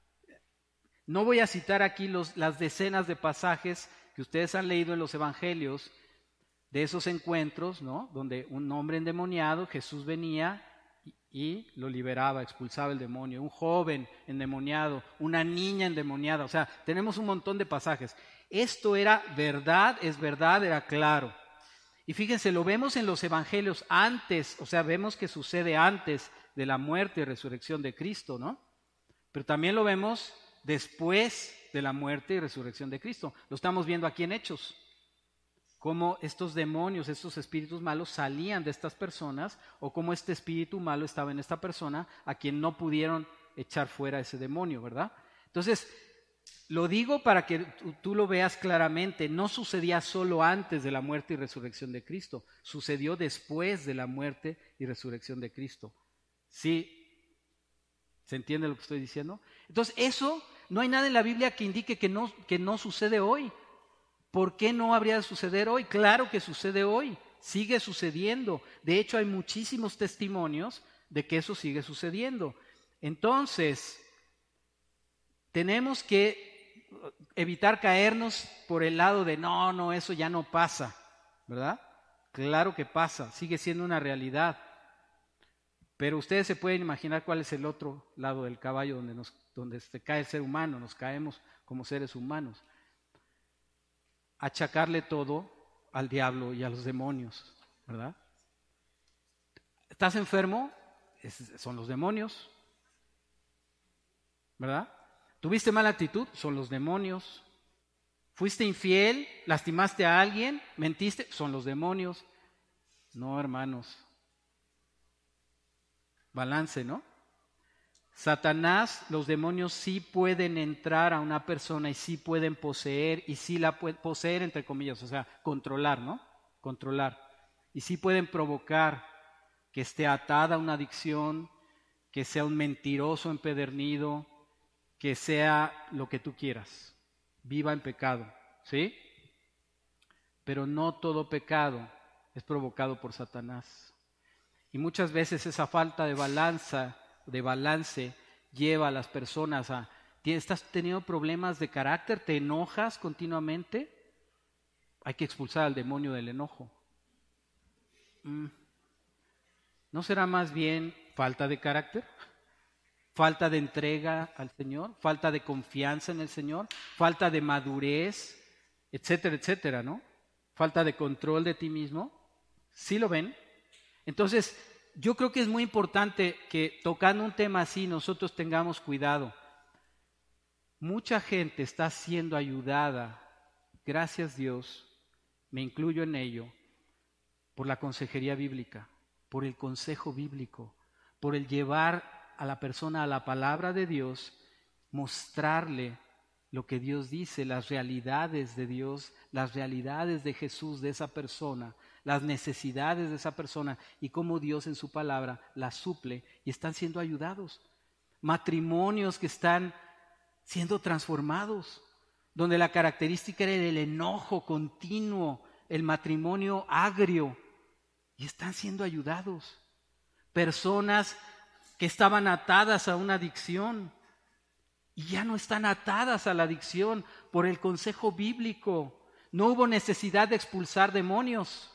No voy a citar aquí los, las decenas de pasajes que ustedes han leído en los evangelios de esos encuentros, ¿no?, donde un hombre endemoniado, Jesús venía y, y lo liberaba, expulsaba el demonio, un joven endemoniado, una niña endemoniada, o sea, tenemos un montón de pasajes. Esto era verdad, es verdad, era claro. Y fíjense, lo vemos en los evangelios antes, o sea, vemos que sucede antes de la muerte y resurrección de Cristo, ¿no? Pero también lo vemos después de la muerte y resurrección de Cristo. Lo estamos viendo aquí en Hechos, cómo estos demonios, estos espíritus malos salían de estas personas, o cómo este espíritu malo estaba en esta persona a quien no pudieron echar fuera ese demonio, ¿verdad? Entonces, lo digo para que tú, tú lo veas claramente, no sucedía solo antes de la muerte y resurrección de Cristo, sucedió después de la muerte y resurrección de Cristo. ¿Sí? ¿Se entiende lo que estoy diciendo? Entonces, eso, no hay nada en la Biblia que indique que no, que no sucede hoy. ¿Por qué no habría de suceder hoy? Claro que sucede hoy, sigue sucediendo. De hecho, hay muchísimos testimonios de que eso sigue sucediendo. Entonces, tenemos que evitar caernos por el lado de no, no, eso ya no pasa, ¿verdad? Claro que pasa, sigue siendo una realidad. Pero ustedes se pueden imaginar cuál es el otro lado del caballo donde, nos, donde se cae el ser humano, nos caemos como seres humanos. Achacarle todo al diablo y a los demonios, ¿verdad? ¿Estás enfermo? Es, son los demonios, ¿verdad? ¿Tuviste mala actitud? Son los demonios. ¿Fuiste infiel? ¿Lastimaste a alguien? ¿Mentiste? Son los demonios. No, hermanos. Balance, ¿no? Satanás, los demonios sí pueden entrar a una persona y sí pueden poseer, y sí la pueden poseer entre comillas, o sea, controlar, ¿no? Controlar. Y sí pueden provocar que esté atada a una adicción, que sea un mentiroso empedernido, que sea lo que tú quieras. Viva en pecado, ¿sí? Pero no todo pecado es provocado por Satanás. Y muchas veces esa falta de balanza, de balance lleva a las personas a, ¿estás teniendo problemas de carácter? ¿Te enojas continuamente? Hay que expulsar al demonio del enojo. Mm. ¿No será más bien falta de carácter? ¿Falta de entrega al Señor? ¿Falta de confianza en el Señor? ¿Falta de madurez? Etcétera, etcétera, ¿no? ¿Falta de control de ti mismo? ¿Sí lo ven? Entonces, yo creo que es muy importante que tocando un tema así nosotros tengamos cuidado. Mucha gente está siendo ayudada, gracias a Dios, me incluyo en ello, por la consejería bíblica, por el consejo bíblico, por el llevar a la persona a la palabra de Dios, mostrarle lo que Dios dice, las realidades de Dios, las realidades de Jesús, de esa persona, las necesidades de esa persona y cómo Dios en su palabra las suple y están siendo ayudados. Matrimonios que están siendo transformados, donde la característica era el enojo continuo, el matrimonio agrio, y están siendo ayudados. Personas que estaban atadas a una adicción y ya no están atadas a la adicción por el consejo bíblico. No hubo necesidad de expulsar demonios.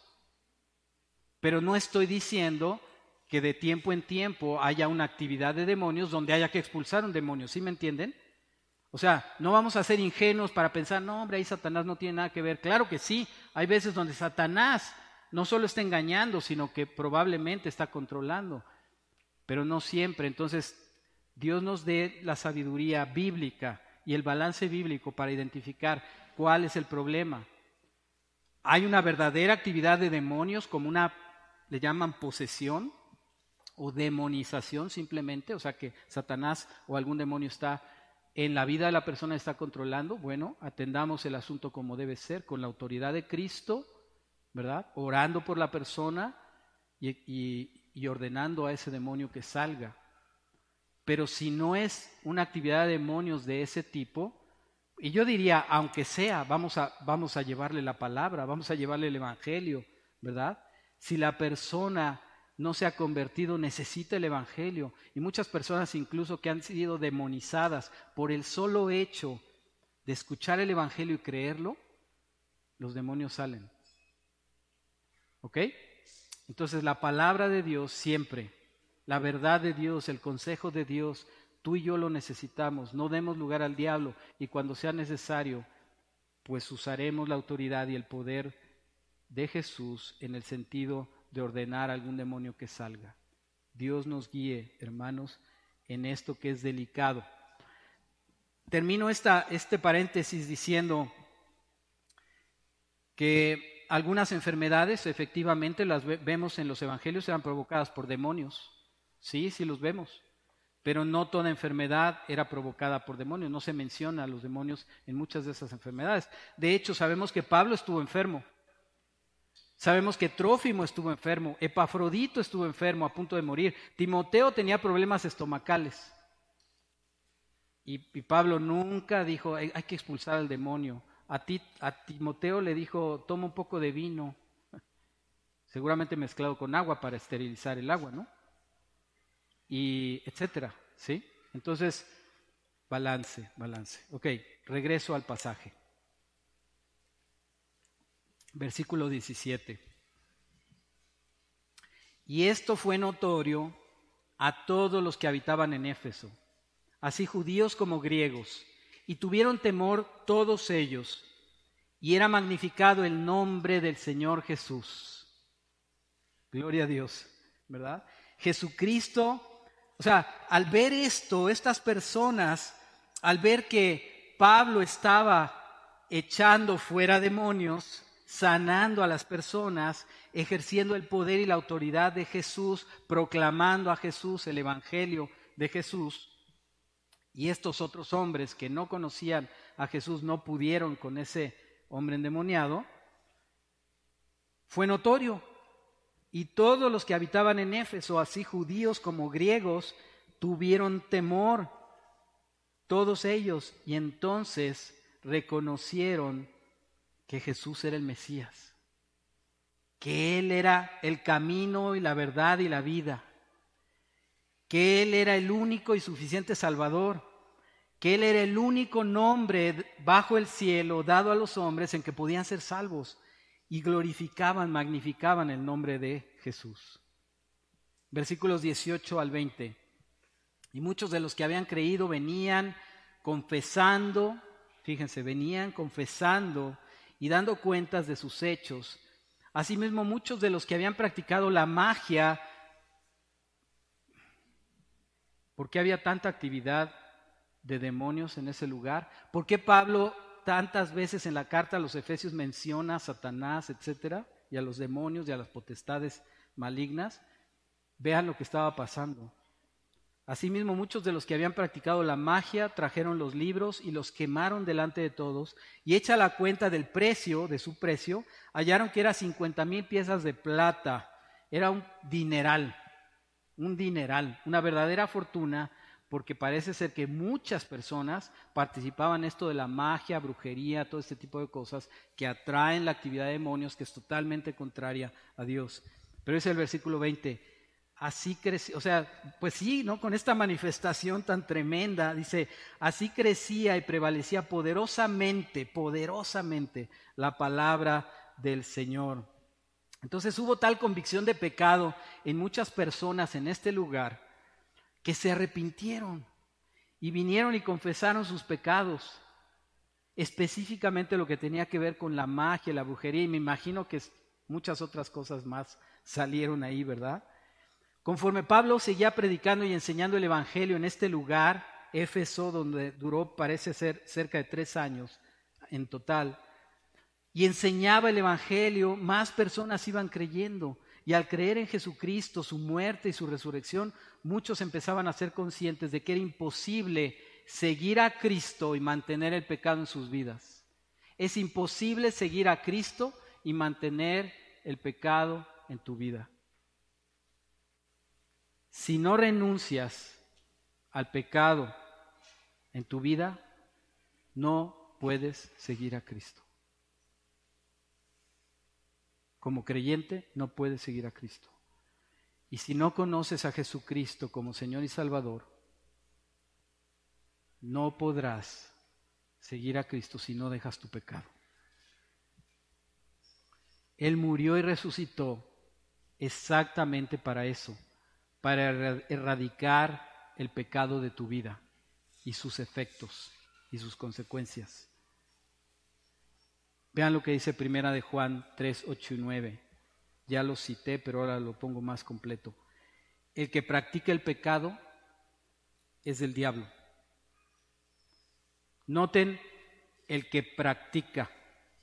Pero no estoy diciendo que de tiempo en tiempo haya una actividad de demonios donde haya que expulsar un demonio, ¿sí me entienden? O sea, no vamos a ser ingenuos para pensar, no hombre, ahí Satanás no tiene nada que ver. Claro que sí, hay veces donde Satanás no solo está engañando, sino que probablemente está controlando, pero no siempre. Entonces, Dios nos dé la sabiduría bíblica y el balance bíblico para identificar cuál es el problema. Hay una verdadera actividad de demonios como una, le llaman posesión o demonización simplemente, o sea que Satanás o algún demonio está en la vida de la persona, está controlando. Bueno, atendamos el asunto como debe ser, con la autoridad de Cristo, ¿verdad? Orando por la persona y, y, y ordenando a ese demonio que salga. Pero si no es una actividad de demonios de ese tipo, y yo diría, aunque sea, vamos a, vamos a llevarle la palabra, vamos a llevarle el evangelio, ¿verdad? Si la persona no se ha convertido, necesita el evangelio. Y muchas personas incluso que han sido demonizadas por el solo hecho de escuchar el evangelio y creerlo, los demonios salen. ¿Ok? Entonces la palabra de Dios siempre, la verdad de Dios, el consejo de Dios, tú y yo lo necesitamos. No demos lugar al diablo y cuando sea necesario, pues usaremos la autoridad y el poder de Jesús en el sentido de ordenar a algún demonio que salga. Dios nos guíe, hermanos, en esto que es delicado. Termino esta, este paréntesis diciendo que algunas enfermedades efectivamente las ve- vemos en los evangelios eran provocadas por demonios. Sí, sí los vemos. Pero no toda enfermedad era provocada por demonios. No se menciona a los demonios en muchas de esas enfermedades. De hecho, sabemos que Pablo estuvo enfermo. Sabemos que Trófimo estuvo enfermo. Epafrodito estuvo enfermo, a punto de morir. Timoteo tenía problemas estomacales. Y, y Pablo nunca dijo, hay, hay que expulsar al demonio. A, ti, a Timoteo le dijo, toma un poco de vino. Seguramente mezclado con agua para esterilizar el agua, ¿no? Y etcétera, ¿sí? Entonces, balance, balance. Ok, regreso al pasaje. Versículo diecisiete. Y esto fue notorio a todos los que habitaban en Éfeso, así judíos como griegos, y tuvieron temor todos ellos, y era magnificado el nombre del Señor Jesús. Gloria a Dios, ¿verdad? Jesucristo. O sea, al ver esto, estas personas, al ver que Pablo estaba echando fuera demonios, sanando a las personas, ejerciendo el poder y la autoridad de Jesús, proclamando a Jesús, el evangelio de Jesús. Y estos otros hombres que no conocían a Jesús no pudieron con ese hombre endemoniado. Fue notorio. Y todos los que habitaban en Éfeso, así judíos como griegos, tuvieron temor. Todos ellos. Y entonces reconocieron que Jesús era el Mesías, que Él era el camino y la verdad y la vida, que Él era el único y suficiente Salvador, que Él era el único nombre bajo el cielo dado a los hombres en que podían ser salvos, y glorificaban, magnificaban el nombre de Jesús. Versículos dieciocho al veinte. Y muchos de los que habían creído venían confesando, fíjense, venían confesando y dando cuentas de sus hechos. Asimismo, muchos de los que habían practicado la magia. ¿Por qué había tanta actividad de demonios en ese lugar? ¿Por qué Pablo tantas veces en la carta a los Efesios menciona a Satanás, etcétera, y a los demonios y a las potestades malignas? Vean lo que estaba pasando. Asimismo, muchos de los que habían practicado la magia trajeron los libros y los quemaron delante de todos, y hecha la cuenta del precio, de su precio, hallaron que era cincuenta mil piezas de plata. Era un dineral, un dineral, una verdadera fortuna, porque parece ser que muchas personas participaban en esto de la magia, brujería, todo este tipo de cosas que atraen la actividad de demonios, que es totalmente contraria a Dios. Pero es el versículo veinte. Así crecía, o sea, pues sí, ¿no? Con esta manifestación tan tremenda, dice, así crecía y prevalecía poderosamente, poderosamente la palabra del Señor. Entonces hubo tal convicción de pecado en muchas personas en este lugar que se arrepintieron y vinieron y confesaron sus pecados, específicamente lo que tenía que ver con la magia, la brujería, y me imagino que muchas otras cosas más salieron ahí, ¿verdad? Conforme Pablo seguía predicando y enseñando el evangelio en este lugar, Éfeso, donde duró, parece ser, cerca de tres años en total, y enseñaba el evangelio, más personas iban creyendo. Y al creer en Jesucristo, su muerte y su resurrección, muchos empezaban a ser conscientes de que era imposible seguir a Cristo y mantener el pecado en sus vidas. Es imposible seguir a Cristo y mantener el pecado en tu vida. Si no renuncias al pecado en tu vida, no puedes seguir a Cristo. Como creyente no puedes seguir a Cristo. Y si no conoces a Jesucristo como Señor y Salvador, no podrás seguir a Cristo si no dejas tu pecado. Él murió y resucitó exactamente para eso, para erradicar el pecado de tu vida y sus efectos y sus consecuencias. Vean lo que dice Primera de Juan tres, ocho y nueve. Ya lo cité, pero ahora lo pongo más completo. El que practica el pecado es del diablo. Noten el que practica,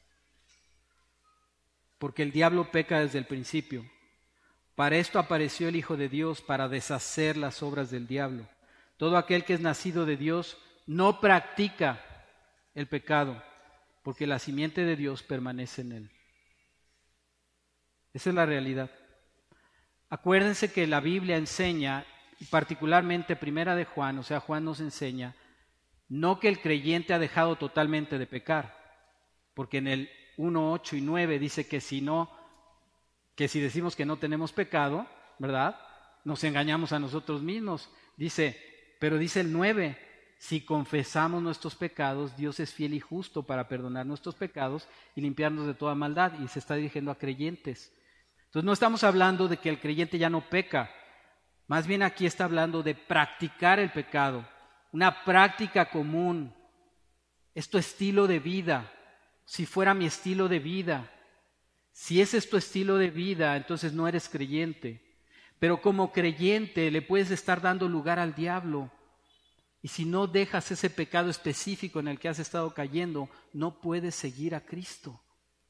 porque el diablo peca desde el principio. Para esto apareció el Hijo de Dios, para deshacer las obras del diablo. Todo aquel que es nacido de Dios no practica el pecado, porque la simiente de Dios permanece en él. Esa es la realidad. Acuérdense que la Biblia enseña, y particularmente Primera de Juan, o sea, Juan nos enseña, no que el creyente ha dejado totalmente de pecar, porque en el uno, ocho y nueve dice que si no, que si decimos que no tenemos pecado, ¿verdad?, nos engañamos a nosotros mismos. Dice, pero dice el nueve, si confesamos nuestros pecados, Dios es fiel y justo para perdonar nuestros pecados y limpiarnos de toda maldad, y se está dirigiendo a creyentes. Entonces no estamos hablando de que el creyente ya no peca, más bien aquí está hablando de practicar el pecado, una práctica común. Es tu estilo de vida. Si fuera mi estilo de vida, si ese es tu estilo de vida, entonces no eres creyente. Pero como creyente le puedes estar dando lugar al diablo. Y Y si no dejas ese pecado específico en el que has estado cayendo, no puedes seguir a Cristo.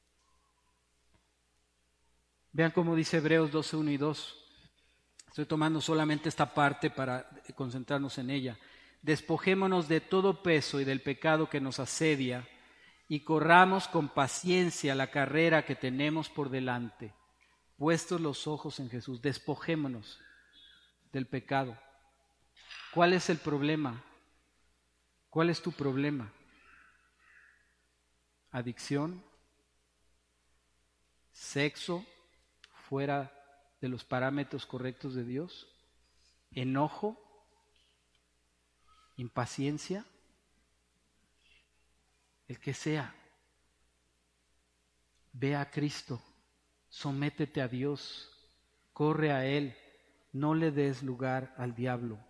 Vean cómo dice Hebreos doce, uno y dos. Estoy tomando solamente esta parte para concentrarnos en ella. Despojémonos de todo peso y del pecado que nos asedia y corramos con paciencia la carrera que tenemos por delante, puestos los ojos en Jesús. Despojémonos del pecado. ¿Cuál es el problema? ¿Cuál es tu problema? ¿Adicción? ¿Sexo fuera de los parámetros correctos de Dios? ¿Enojo? ¿Impaciencia? El que sea. Ve a Cristo, sométete a Dios, corre a Él, no le des lugar al diablo.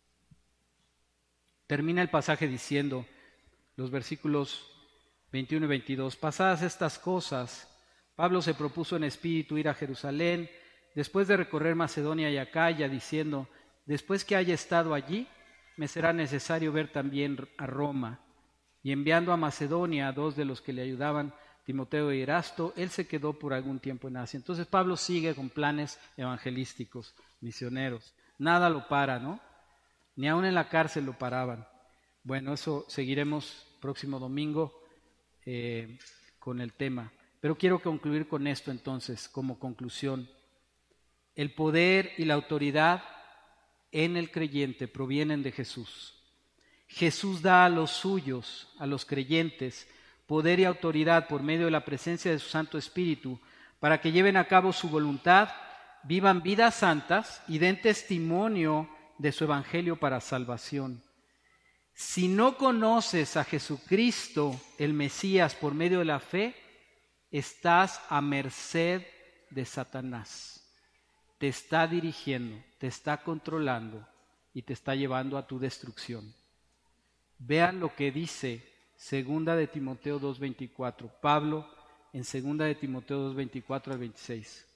Termina el pasaje diciendo, los versículos veintiuno y veintidós, pasadas estas cosas, Pablo se propuso en espíritu ir a Jerusalén, después de recorrer Macedonia y Acaya, diciendo, después que haya estado allí, me será necesario ver también a Roma. Y enviando a Macedonia a dos de los que le ayudaban, Timoteo y Erasto, él se quedó por algún tiempo en Asia. Entonces Pablo sigue con planes evangelísticos, misioneros. Nada lo para, ¿no? Ni aún en la cárcel lo paraban. Bueno, eso seguiremos próximo domingo eh, con el tema. Pero quiero concluir con esto entonces, como conclusión. El poder y la autoridad en el creyente provienen de Jesús. Jesús da a los suyos, a los creyentes, poder y autoridad por medio de la presencia de su Santo Espíritu para que lleven a cabo su voluntad, vivan vidas santas y den testimonio de su evangelio para salvación. Si no conoces a Jesucristo, el Mesías, por medio de la fe, estás a merced de Satanás. Te está dirigiendo, te está controlando y te está llevando a tu destrucción. Vean lo que dice Segunda de Timoteo dos veinticuatro, Pablo en Segunda de Timoteo dos veinticuatro al veintiséis.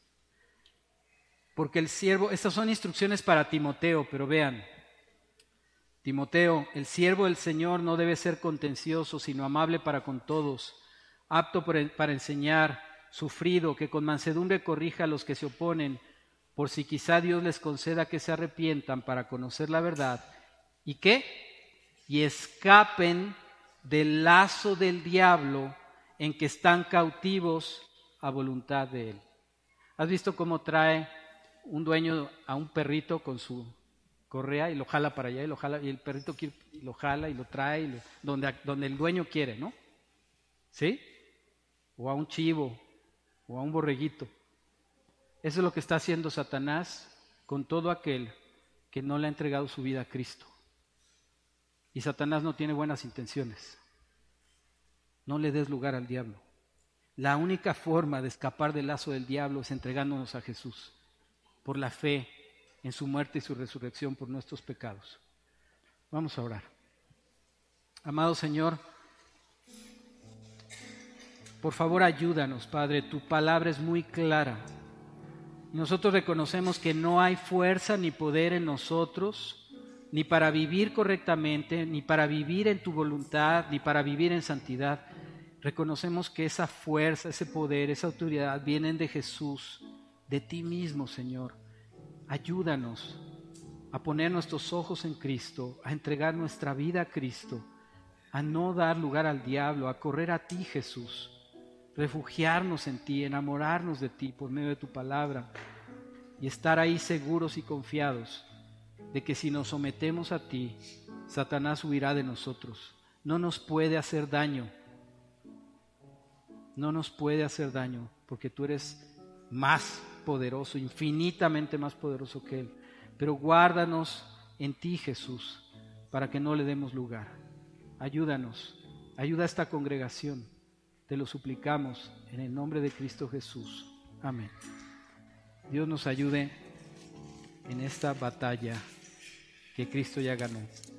Porque el siervo, estas son instrucciones para Timoteo, pero vean, Timoteo, el siervo del Señor no debe ser contencioso, sino amable para con todos, apto para enseñar, sufrido, que con mansedumbre corrija a los que se oponen, por si quizá Dios les conceda que se arrepientan para conocer la verdad. ¿Y qué? Y escapen del lazo del diablo en que están cautivos a voluntad de él. ¿Has visto cómo trae un dueño a un perrito con su correa y lo jala para allá y lo jala y el perrito quiere, y lo jala y lo trae y lo, donde, donde el dueño quiere, ¿no? ¿Sí? O a un chivo o a un borreguito. Eso es lo que está haciendo Satanás con todo aquel que no le ha entregado su vida a Cristo. Y Satanás no tiene buenas intenciones. No le des lugar al diablo. La única forma de escapar del lazo del diablo es entregándonos a Jesús por la fe en su muerte y su resurrección por nuestros pecados. Vamos a orar. Amado Señor, por favor ayúdanos, Padre, tu palabra es muy clara. Nosotros reconocemos que no hay fuerza ni poder en nosotros, ni para vivir correctamente, ni para vivir en tu voluntad, ni para vivir en santidad. Reconocemos que esa fuerza, ese poder, esa autoridad vienen de Jesús, de ti mismo, Señor. Ayúdanos a poner nuestros ojos en Cristo, a entregar nuestra vida a Cristo, a no dar lugar al diablo, a correr a ti, Jesús, refugiarnos en ti, enamorarnos de ti por medio de tu palabra y estar ahí seguros y confiados de que si nos sometemos a ti, Satanás huirá de nosotros. No nos puede hacer daño. No nos puede hacer daño porque tú eres más poderoso, infinitamente más poderoso que él. Pero guárdanos en ti, Jesús, para que no le demos lugar. Ayúdanos, ayuda a esta congregación. Te lo suplicamos en el nombre de Cristo Jesús. Amén. Dios nos ayude en esta batalla que Cristo ya ganó.